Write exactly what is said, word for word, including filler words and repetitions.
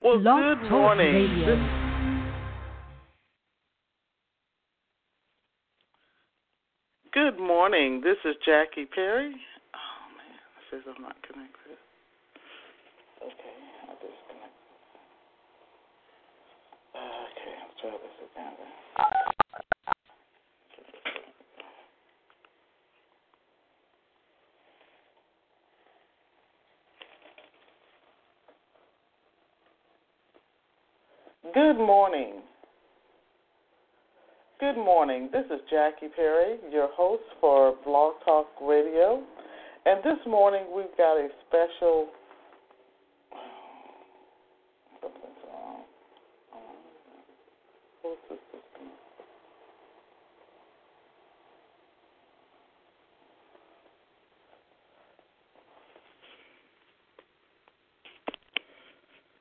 Well, Blog good Talk morning. Radio. This, good morning. This is Jackie Perry. Oh, man. It says I'm not connected. Okay, I'll disconnect. Okay, I'll try this again. Good morning. Good morning. This is Jackie Perry, your host for Blog Talk Radio. And this morning we've got a special